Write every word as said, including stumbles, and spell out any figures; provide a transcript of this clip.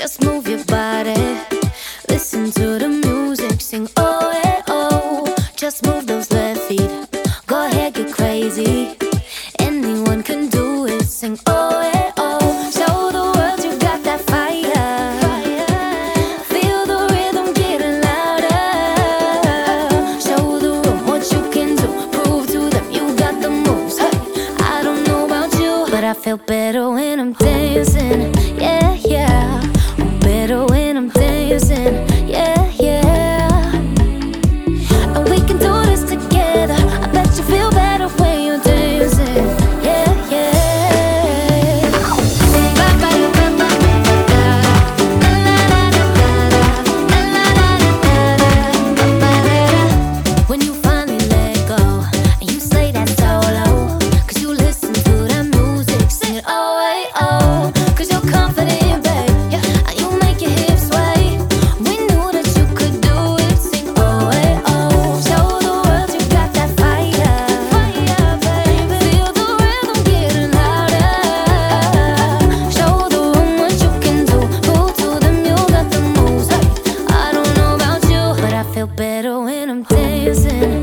Just move your body, listen to the music, sing oh eh oh. Just move those left feet, go ahead, get crazy. Anyone can do it, sing oh eh oh. Show the world you got that fire, feel the rhythm getting louder. Show the room what you can do, prove to them you got the moves. Hey, I don't know about you, but I feel better when I'm dancing. Yeah, yeah, I'm better when I'm dancing. Yeah, yeah, and we can do this together. I bet you feel better when you're dancing. Yeah, yeah. When you finally let go and you slay that solo, cause you listen to that music, sing it oh eh oh. Cause you're confident, babe, yeah, and you make your hips sway. We knew that you could do it, sing oh eh oh. Show the world you got that fire, fire, baby. Feel the rhythm getting louder. Show the room what you can do, prove to them you got the moves. Hey, I don't know about you, but I feel better when I'm dancing.